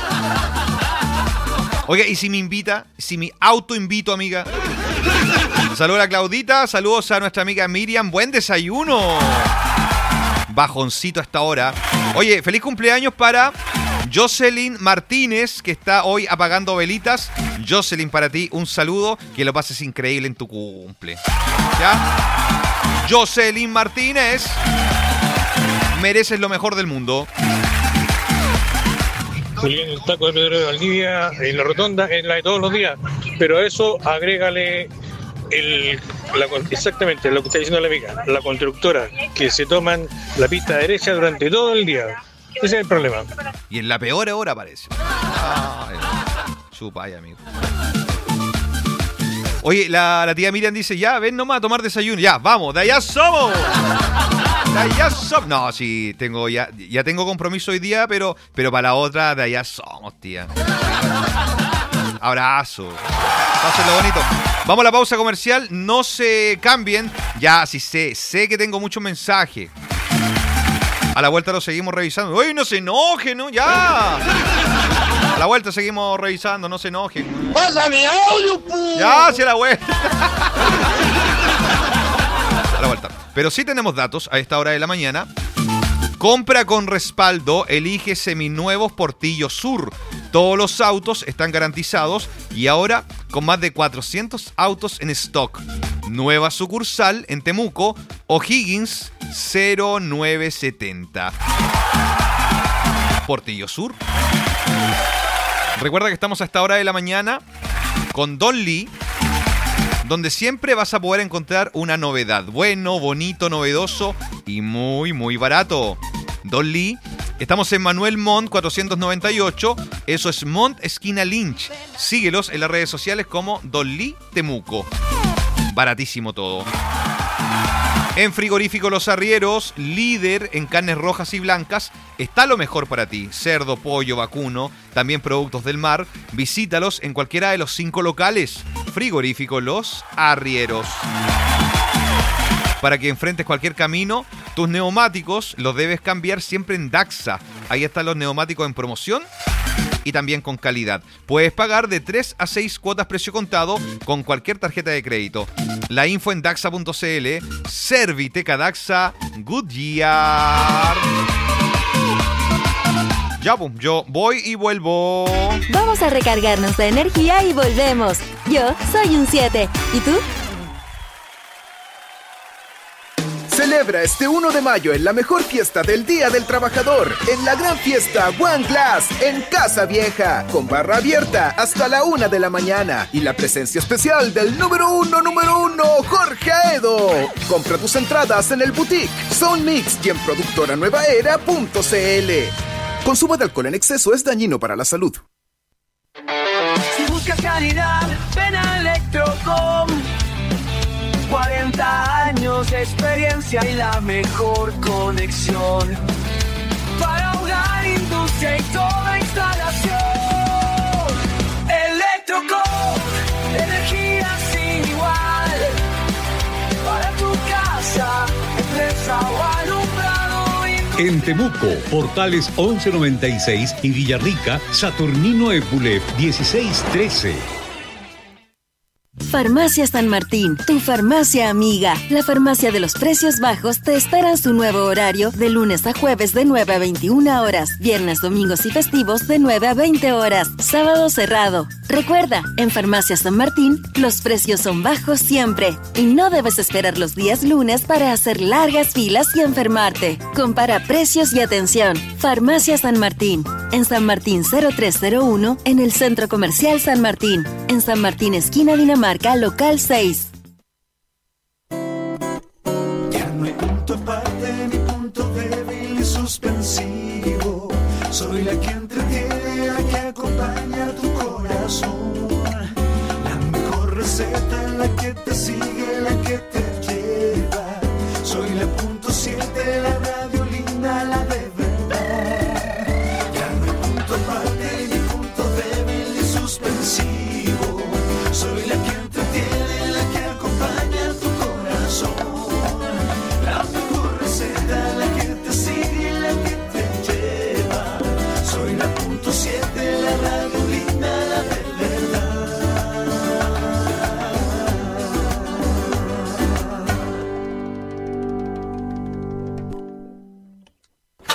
Oiga, y si me invita, si me autoinvito, amiga. Saludos a Claudita, saludos a nuestra amiga Miriam, buen desayuno. Bajoncito a esta hora. Oye, feliz cumpleaños para Jocelyn Martínez, que está hoy apagando velitas. Jocelyn, para ti un saludo, que lo pases increíble en tu cumple. ¿Ya? Jocelyn Martínez, mereces lo mejor del mundo. Julián, el taco de Pedro de Valdivia en la rotonda es la de todos los días, pero a eso agrégale exactamente lo que está diciendo la amiga, la constructora, que se toman la pista derecha durante todo el día. Ese es el problema. Y en la peor hora parece. Chupaya, amigo. Oye, la tía Miriam dice: ya, ven nomás a tomar desayuno. Ya, vamos, de allá somos. De allá somos. No, sí, ya tengo compromiso hoy día, pero para la otra, de allá somos, tía. Abrazo. Pásenlo bonito. Vamos a la pausa comercial. No se cambien. Ya, sí sé que tengo muchos mensajes. A la vuelta lo seguimos revisando. ¡Uy, no se enojen, no! ¡Ya! A la vuelta seguimos revisando, no se enojen. ¡Pásame audio, pu! ¡Ya, hacia la vuelta! A la vuelta. Pero sí tenemos datos a esta hora de la mañana. Compra con respaldo, elige seminuevos Portillo Sur. Todos los autos están garantizados y ahora con más de 400 autos en stock. Nueva sucursal en Temuco, O'Higgins 0970. Portillo Sur. Recuerda que estamos a esta hora de la mañana con Don Lee, donde siempre vas a poder encontrar una novedad. Bueno, bonito, novedoso y muy, muy barato. Don Lee, estamos en Manuel Montt 498. Eso es Montt, esquina Lynch. Síguelos en las redes sociales como Don Lee Temuco. Baratísimo todo. En Frigorífico Los Arrieros, líder en carnes rojas y blancas, está lo mejor para ti. Cerdo, pollo, vacuno, también productos del mar. Visítalos en cualquiera de los 5 locales. Frigorífico Los Arrieros. Para que enfrentes cualquier camino, tus neumáticos los debes cambiar siempre en Daxa. Ahí están los neumáticos en promoción y también con calidad. Puedes pagar de 3 a 6 cuotas precio contado con cualquier tarjeta de crédito. La info en daxa.cl. Serviteca Daxa Goodyear. Ya, pues, yo voy y vuelvo. Vamos a recargarnos de energía y volvemos. Yo soy un 7. ¿Y tú? Celebra este 1 de mayo en la mejor fiesta del Día del Trabajador, en la gran fiesta One Glass en Casa Vieja, con barra abierta hasta la 1 de la mañana y la presencia especial del número uno, Jorge Aedo. Compra tus entradas en el boutique Sound Mix y en productoranuevaera.cl. Consumo de alcohol en exceso es dañino para la salud. Si buscas calidad, ven a Electrocom. 40 años de experiencia y la mejor conexión para hogar, industria y toda instalación. Electrocom, energía sin igual para tu casa, empresa o alumbrado. En Temuco, Portales 1196 y Villarrica, Saturnino Epulef 1613. Farmacia San Martín, tu farmacia amiga. La farmacia de los precios bajos te espera en su nuevo horario de lunes a jueves de 9 a 21 horas, viernes, domingos y festivos de 9 a 20 horas, sábado cerrado. Recuerda, en Farmacia San Martín, los precios son bajos siempre y no debes esperar los días lunes para hacer largas filas y enfermarte. Compara precios y atención. Farmacia San Martín, en San Martín 0301, en el Centro Comercial San Martín, en San Martín esquina Dinamarca, local 6. Ya no hay punto aparte ni punto débil y suspensivo. Soy la que entretiene, la que acompaña tu corazón. La mejor receta, la que te sigue, la que te lleva. Soy la punto 7, la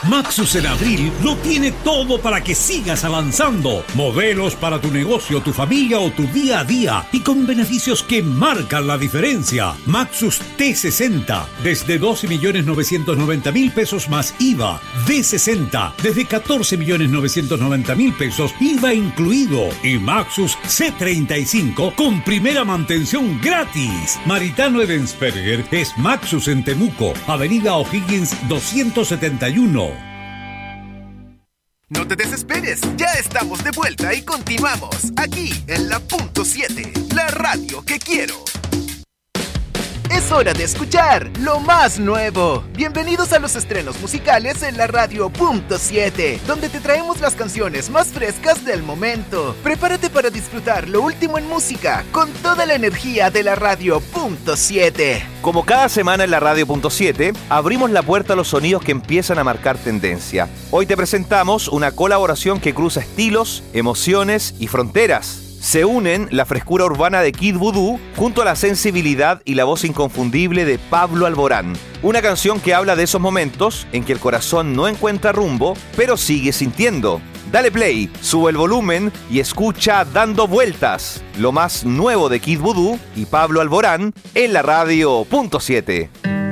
Maxus en abril lo tiene todo para que sigas avanzando. Modelos para tu negocio, tu familia o tu día a día y con beneficios que marcan la diferencia. Maxus T60 desde 12.990.000 pesos más IVA. D60 desde 14.990.000 pesos IVA incluido. Y Maxus C35 con primera mantención gratis. Maritano Edensperger es Maxus en Temuco, Avenida O'Higgins 271. No te desesperes, ya estamos de vuelta y continuamos aquí en la Punto 7, la radio que quiero. Es hora de escuchar lo más nuevo. Bienvenidos a los estrenos musicales en la radio Punto 7, donde te traemos las canciones más frescas del momento. Prepárate para disfrutar lo último en música con toda la energía de la radio Punto 7. Como cada semana en la radio Punto 7, abrimos la puerta a los sonidos que empiezan a marcar tendencia. Hoy te presentamos una colaboración que cruza estilos, emociones y fronteras. Se unen la frescura urbana de Kid Voodoo junto a la sensibilidad y la voz inconfundible de Pablo Alborán. Una canción que habla de esos momentos en que el corazón no encuentra rumbo, pero sigue sintiendo. Dale play, sube el volumen y escucha Dando Vueltas, lo más nuevo de Kid Voodoo y Pablo Alborán en la radio Punto 7.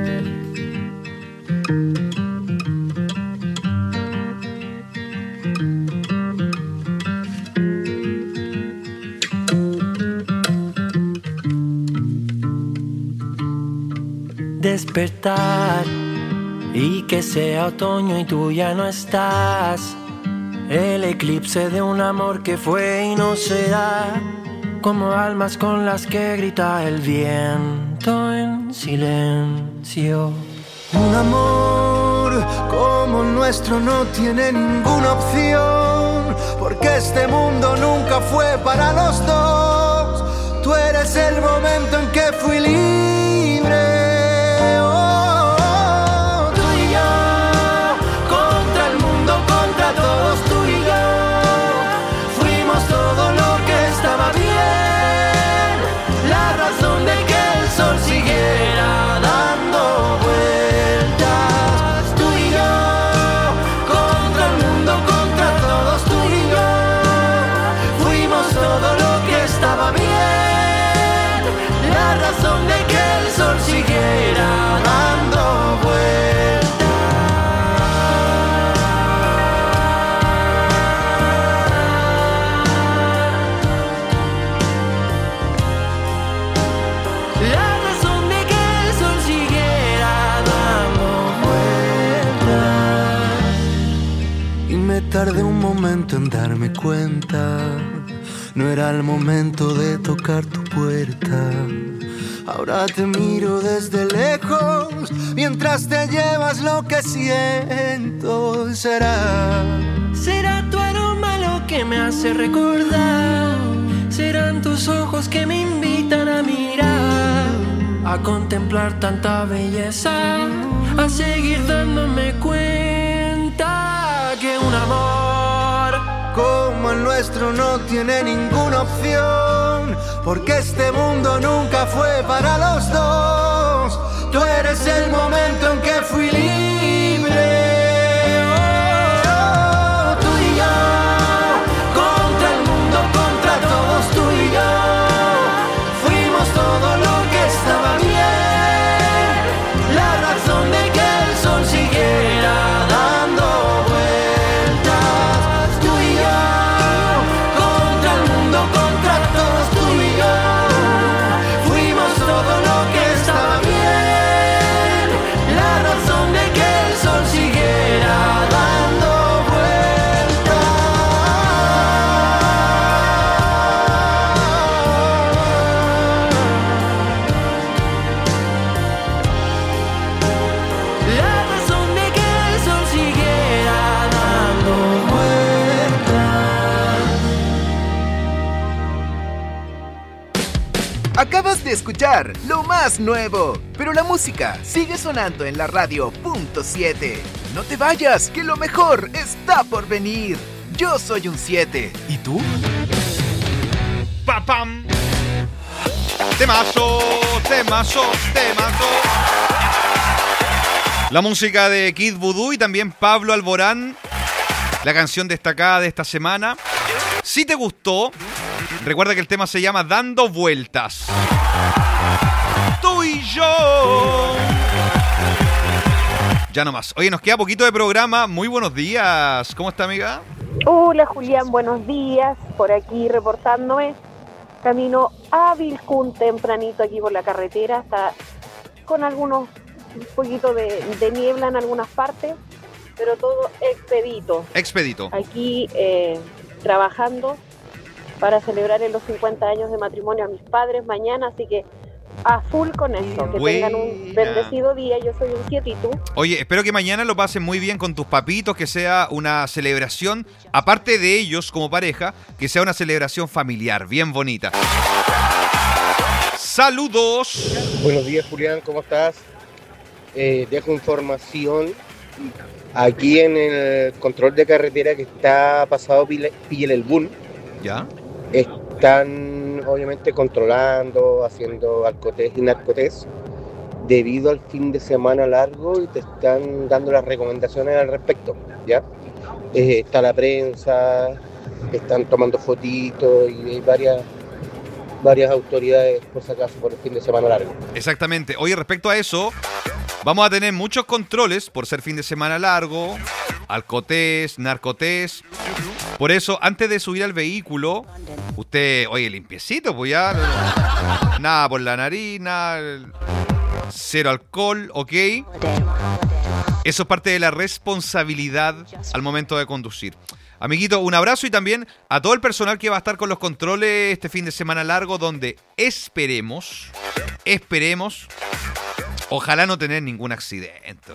Despertar y que sea otoño y tú ya no estás. El eclipse de un amor que fue y no será, como almas con las que grita el viento en silencio. Un amor como el nuestro no tiene ninguna opción, porque este mundo nunca fue para los dos. Tú eres el momento en que fui libre. Tardé un momento en darme cuenta, no era el momento de tocar tu puerta. Ahora te miro desde lejos, mientras te llevas lo que siento. Será tu aroma lo que me hace recordar, serán tus ojos que me invitan a mirar, a contemplar tanta belleza, a seguir dándome cuenta que un amor como el nuestro no tiene ninguna opción, porque este mundo nunca fue para los dos. Tú eres el momento en que fui libre. Tú y yo, contra el mundo, contra todos, tú y yo, fuimos todo lo que estaba bien, la razón de que el sol siguiera dando vueltas. Tú y yo, contra el mundo, contra todos, tú y yo, fuimos todo lo que estaba bien, la razón de que el sol siguiera dando vueltas. La razón de que el sol siguiera dando vueltas. Acabas de escuchar lo más nuevo, pero la música sigue sonando en la radio Punto 7. No te vayas, que lo mejor está por venir. Yo soy un 7. ¿Y tú? ¡Papam! Temazo, temazo, temazo. La música de Kid Voodoo y también Pablo Alborán, la canción destacada de esta semana. Si te gustó, recuerda que el tema se llama Dando Vueltas. Tú y yo. Ya nomás. Oye, nos queda poquito de programa. Muy buenos días. ¿Cómo está, amiga? Hola, Julián. Buenos días. Por aquí reportándome. Camino a Vilcún tempranito aquí por la carretera. Está con un poquito de niebla en algunas partes, pero todo expedito. Expedito. Aquí trabajando para celebrar los 50 años de matrimonio a mis padres mañana, así que a full con esto. Que tengan un bendecido día. Yo soy un 7 y tú. Oye, espero que mañana lo pasen muy bien con tus papitos, que sea una celebración, aparte de ellos como pareja, que sea una celebración familiar, bien bonita. ¡Saludos! Buenos días, Julián, ¿cómo estás? Dejo información aquí en el control de carretera que está pasado Pilelbún. ¿Ya? Están obviamente controlando, haciendo alcotés y narcotés debido al fin de semana largo y te están dando las recomendaciones al respecto, ¿ya? Está la prensa, están tomando fotitos y hay varias autoridades por si acaso por el fin de semana largo. Exactamente. Oye, respecto a eso, vamos a tener muchos controles por ser fin de semana largo, alcotés, narcotés. Por eso, antes de subir al vehículo, usted, oye, limpiecito, pues ya, nada por la nariz, nada, cero alcohol, ¿ok? Eso es parte de la responsabilidad al momento de conducir. Amiguito, un abrazo y también a todo el personal que va a estar con los controles este fin de semana largo, donde esperemos, ojalá no tener ningún accidente.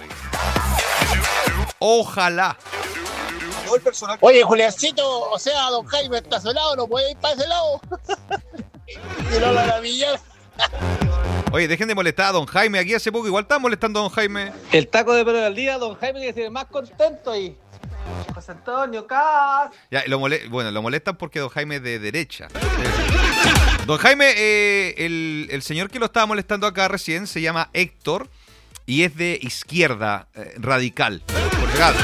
Ojalá. Oye, Juliancito, o sea, don Jaime está a su lado, no puede ir para ese lado. Y no la villa. Oye, dejen de molestar a don Jaime. Aquí hace poco igual estaban molestando a don Jaime. El taco de pelo del día, don Jaime tiene que ser más contento ahí. José Antonio, Cas. Ya, lo molestan porque don Jaime es de derecha. Don Jaime, el señor que lo estaba molestando acá recién se llama Héctor y es de izquierda radical. Porque, ya.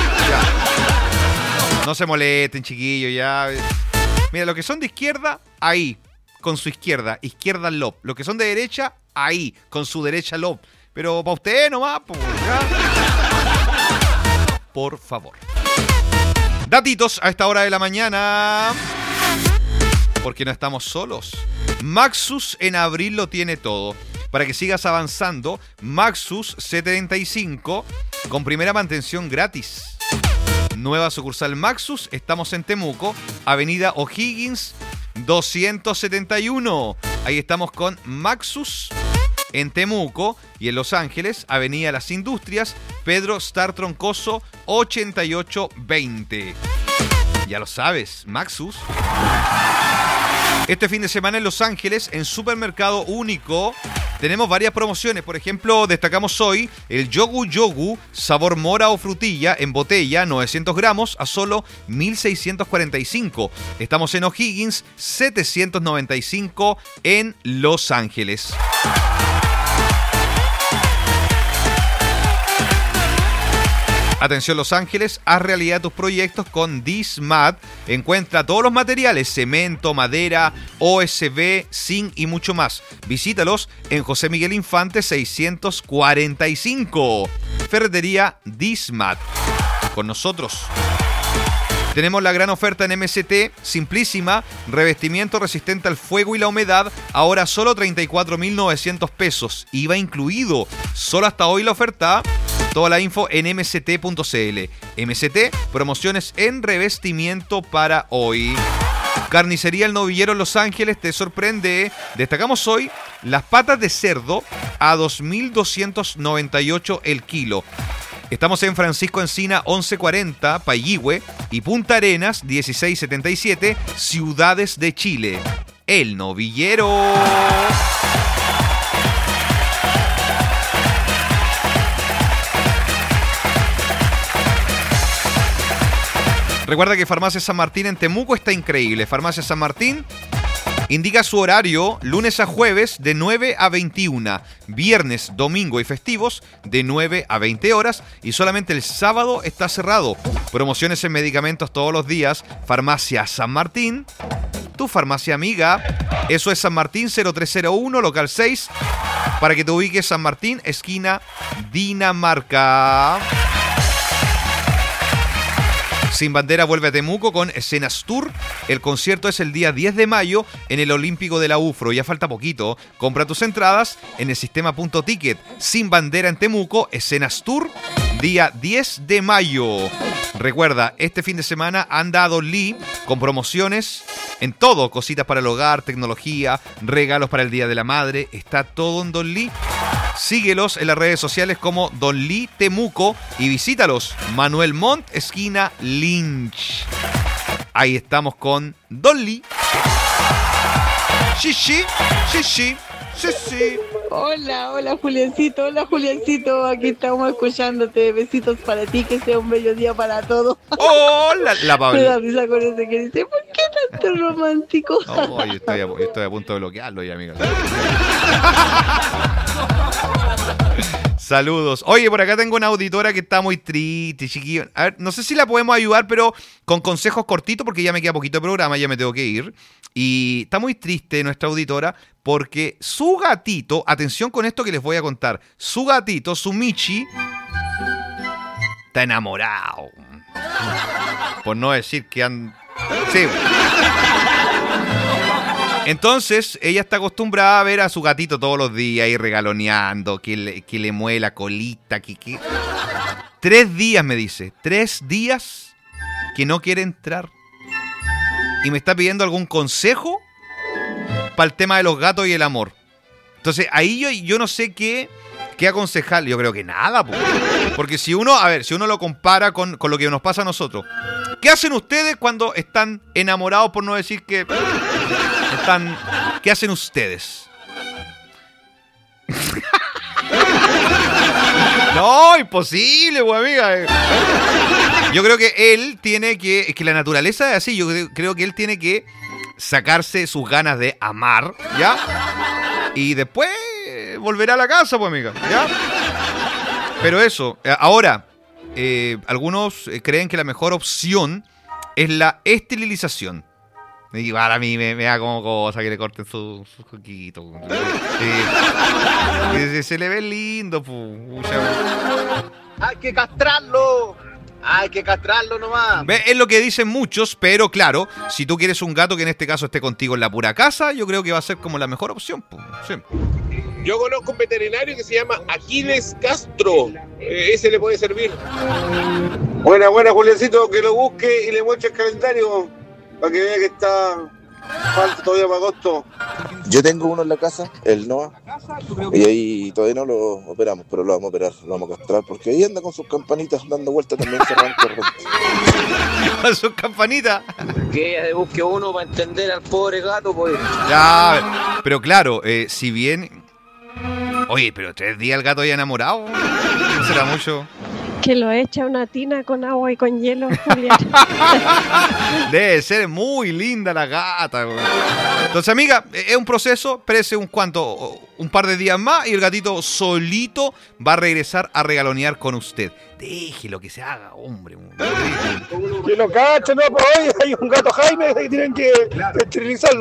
No se molesten, chiquillos, ya. Mira, los que son de izquierda, ahí, con su izquierda lob. Los que son de derecha, ahí, con su derecha lob. Pero para usted nomás, pues, ya. Por favor. Datitos a esta hora de la mañana. Porque no estamos solos. Maxus en abril lo tiene todo. Para que sigas avanzando, Maxus C35 con primera mantención gratis. Nueva sucursal Maxus, estamos en Temuco, Avenida O'Higgins 271. Ahí estamos con Maxus en Temuco y en Los Ángeles, Avenida Las Industrias, Pedro Star Troncoso 8820. Ya lo sabes, Maxus. Este fin de semana en Los Ángeles, en Supermercado Único, tenemos varias promociones. Por ejemplo, destacamos hoy el Yogu sabor mora o frutilla en botella, 900 gramos, a solo 1.645. Estamos en O'Higgins, 795 en Los Ángeles. Atención Los Ángeles, haz realidad tus proyectos con Dismat. Encuentra todos los materiales, cemento, madera, OSB, zinc y mucho más. Visítalos en José Miguel Infante 645. Ferretería Dismat. Con nosotros. Tenemos la gran oferta en MST, simplísima, revestimiento resistente al fuego y la humedad, ahora solo 34.900 pesos, IVA incluido. Solo hasta hoy la oferta. Toda la info en mst.cl. MST, promociones en revestimiento para hoy. Carnicería El Novillero en Los Ángeles te sorprende. Destacamos hoy las patas de cerdo a 2.298 el kilo. Estamos en Francisco Encina 1140, Payihue, y Punta Arenas 1677, Ciudades de Chile. El Novillero. Recuerda que Farmacia San Martín en Temuco está increíble. Farmacia San Martín, Indica su horario lunes a jueves de 9 a 21, viernes, domingo y festivos de 9 a 20 horas y solamente el sábado está cerrado. Promociones en medicamentos todos los días. Farmacia San Martín, tu farmacia amiga. Eso es San Martín 0301, local 6, para que te ubiques. San Martín, esquina Dinamarca. Sin Bandera vuelve a Temuco con Escenas Tour. El concierto es el día 10 de mayo en el Olímpico de la UFRO. Ya falta poquito. Compra tus entradas en el sistema.ticket. Sin Bandera en Temuco, Escenas Tour, día 10 de mayo. Recuerda, este fin de semana anda a Don Lee con promociones en todo. Cositas para el hogar, tecnología, regalos para el Día de la Madre. Está todo en Don Lee. Síguelos en las redes sociales como Don Lee Temuco y visítalos. Manuel Montt, esquina Lynch. Ahí estamos con Don Lee. Sí, sí, sí, sí, sí, sí. Hola Juliancito, aquí estamos escuchándote, besitos para ti, que sea un bello día para todos. Hola, la Pablo. Me da risa con ese que dice, ¿por qué tanto romántico? Oh, yo estoy a punto de bloquearlo ya, amiga. Saludos. Oye, por acá tengo una auditora que está muy triste, chiquillo. A ver, no sé si la podemos ayudar, pero con consejos cortitos, porque ya me queda poquito de programa, ya me tengo que ir. Y está muy triste nuestra auditora porque su gatito, atención con esto que les voy a contar, su gatito, su Michi, está enamorado. Por no decir que sí. Entonces, ella está acostumbrada a ver a su gatito todos los días y regaloneando, que le mueve la colita, que... 3 días, me dice. 3 días que no quiere entrar. Y me está pidiendo algún consejo para el tema de los gatos y el amor. Entonces, ahí yo no sé qué aconsejarle. Yo creo que nada, porque si uno lo compara con lo que nos pasa a nosotros. ¿Qué hacen ustedes cuando están enamorados, por no decir que están... ¿Qué hacen ustedes? No, imposible, pues, amiga. Yo creo que él tiene que la naturaleza es así. Yo creo que él tiene que sacarse sus ganas de amar, ¿ya? Y después volverá a la casa, pues, amiga, ¿ya? Pero eso, ahora, algunos creen que la mejor opción es la esterilización. Y para mí me da como cosa que le corten sus coquitos. Sí. Se le ve lindo, ¡Hay que castrarlo! ¡Hay que castrarlo nomás! Es lo que dicen muchos, pero claro, si tú quieres un gato que en este caso esté contigo en la pura casa, yo creo que va a ser como la mejor opción. Sí. Yo conozco un veterinario que se llama Aquiles Castro. Ese le puede servir. Buena, Juliancito, que lo busque y le muestre el calendario para que vea que falta todavía para agosto. Yo tengo uno en la casa, el Noah, y ahí todavía no lo operamos, pero lo vamos a operar, lo vamos a castrar, porque ahí anda con sus campanitas dando vueltas también. ¿Con sus campanitas? Que ella busque uno para entender al pobre gato, pues. Ya, pero claro, si bien... Oye, pero 3 días el gato ya enamorado, ¿no será mucho? Que lo echa una tina con agua y con hielo, Julián. Debe ser muy linda la gata, güey. Entonces, amiga, es un proceso, espérese un par de días más y el gatito solito va a regresar a regalonear con usted. Déjelo que se haga, hombre. Que lo cacho, no, pues hoy hay un gato Jaime que tienen que esterilizarlo.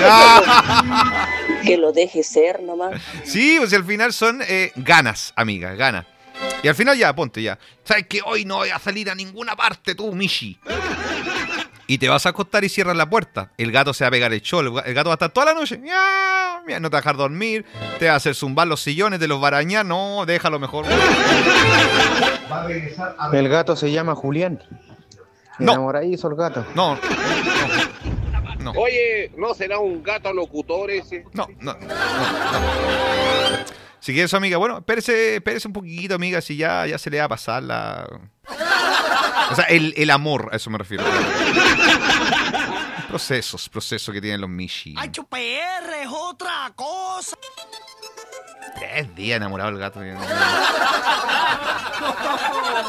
Que lo deje ser nomás. Sí, pues al final son ganas, amiga, ganas. Y al final ya, ponte ya. ¿Sabes que hoy no voy a salir a ninguna parte tú, Michi? Y te vas a acostar y cierras la puerta. El gato se va a pegar el cholo. El gato va a estar toda la noche. ¡Miau! No te va a dejar dormir. Te va a hacer zumbar los sillones, te los va a arañar. No, déjalo mejor. El gato se llama Julián. No. Enamoradizo el gato. No. Oye, ¿no será un gato locutor ese? No. Si quieres, amiga, bueno, espérese un poquito, amiga, si ya se le va a pasar la... O sea, el amor, a eso me refiero. Procesos que tienen los Michi. ¡Ay, PR es otra cosa! 3 días enamorado el gato.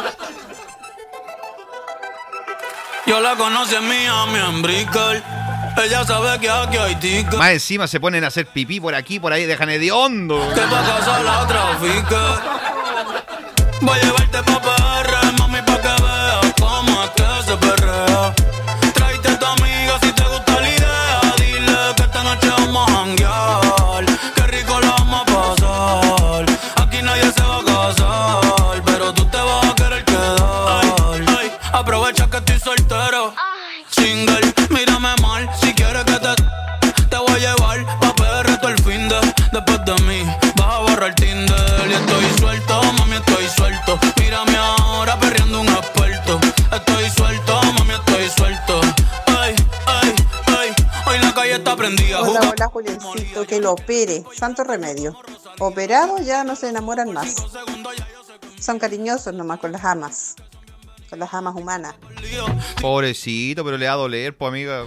Yo la conocí en Miami, en Brickell. Ella sabe que aquí hay ticket. Más encima se ponen a hacer pipí por aquí, por ahí, dejan hediondo. Que pa' casa la trafique. Voy a llevarte pa' PR, mami, pa' que veas cómo es que se perrea. Tráete a tu amiga si te gusta la idea. Dile que esta noche vamos a janguear. Qué rico la vamos a pasar. Aquí nadie se va a casar, pero tú te vas a querer quedar. Ay, aprovecha que estoy soltero. Single, mírame mal. Si quieres que te voy a llevar pa' PR todo el fin de. Después de mí vas a borrar Tinder. Y estoy suelto, mami, estoy suelto. Mírame ahora perreando un experto. Estoy suelto, mami, estoy suelto. Ay, ay, ay, hoy la calle está prendida. Hola, hola, Juliencito, que lo opere. Santo remedio. Operados ya no se enamoran más. Son cariñosos nomás con las amas. Con las amas humanas. Pobrecito, pero le va a doler, pues, amiga.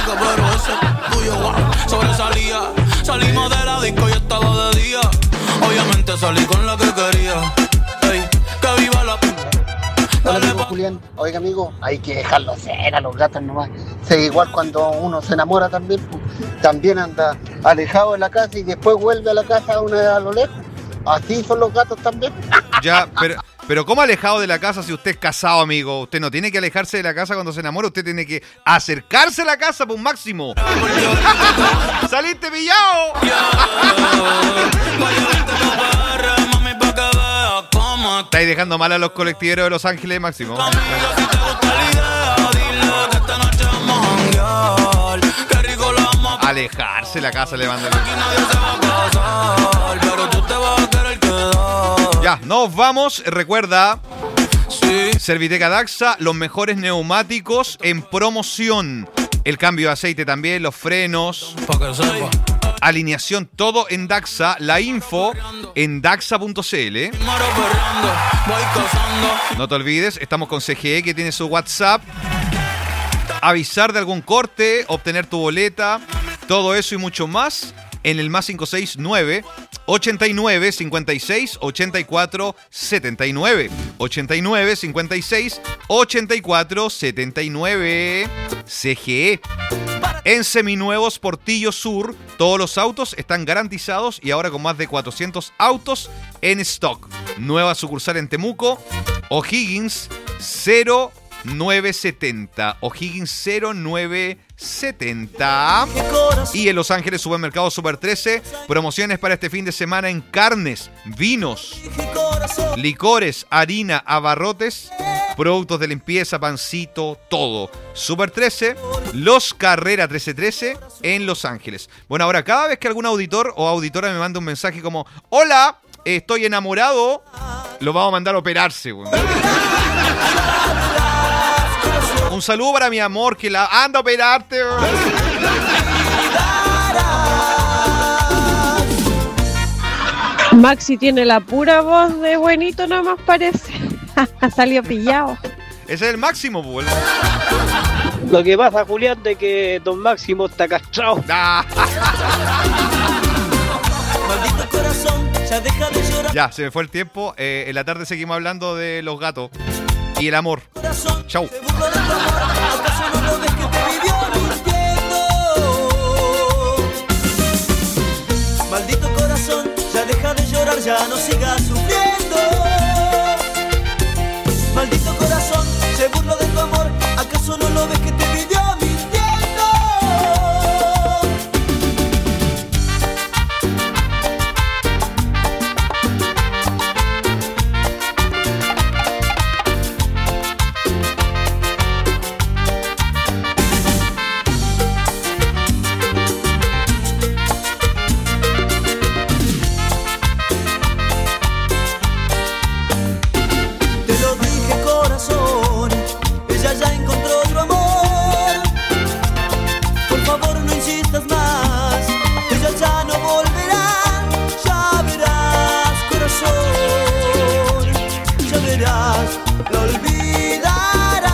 Sobresalía, salimos de la disco y estaba de día. Obviamente salí con la que quería. Ey, que viva la... Hola, amigo Julián. Oiga, amigo, hay que dejarlo ser a los gatos nomás. Sí, igual cuando uno se enamora también, pues, también anda alejado de la casa y después vuelve a la casa a lo lejos. Así son los gatos también. Ya, pero ¿cómo alejado de la casa si usted es casado, amigo? Usted no tiene que alejarse de la casa cuando se enamora, usted tiene que acercarse a la casa por un máximo. ¡Saliste pillado! Estáis dejando mal a los colectiveros de Los Ángeles, Máximo. Alejarse de la casa, le manda. Ya, nos vamos. Recuerda, Serviteca Daxa, los mejores neumáticos en promoción. El cambio de aceite también, los frenos, alineación, todo en Daxa. La info en daxa.cl. No te olvides, estamos con CGE, que tiene su WhatsApp. Avisar de algún corte, obtener tu boleta, todo eso y mucho más en el más 569 89 56 84 79. 89 56 84 79. CGE. En Seminuevos Portillo Sur, todos los autos están garantizados y ahora con más de 400 autos en stock. Nueva sucursal en Temuco, O'Higgins 0970. O'Higgins 0970. Y en Los Ángeles, Supermercado Super 13, promociones para este fin de semana en carnes, vinos, licores, harina, abarrotes, productos de limpieza, pancito, todo. Super 13, Los Carrera 1313 en Los Ángeles. Bueno, ahora cada vez que algún auditor o auditora me manda un mensaje como hola, estoy enamorado, lo vamos a mandar a operarse. Bueno. Un saludo para mi amor, que la anda a operarte. Maxi tiene la pura voz de buenito, nomás parece. Salió pillado. Ese es el Máximo, pues. Lo que pasa, Julián, de que don Máximo está castrado. Ya, se me fue el tiempo. En la tarde seguimos hablando de los gatos y el amor. Chau. Maldito corazón, ya deja de llorar, ya no sigas sufriendo. Maldito corazón, se burló de tu amor, ¿acaso no lo ves que te vivió mintiendo? Lo olvidarás.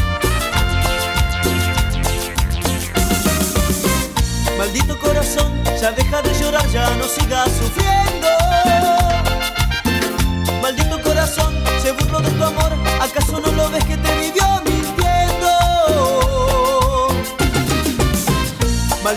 Maldito corazón, Ya deja de llorar, ya no sigas sufriendo. Maldito corazón, se burló de tu amor. ¿Acaso no lo ves que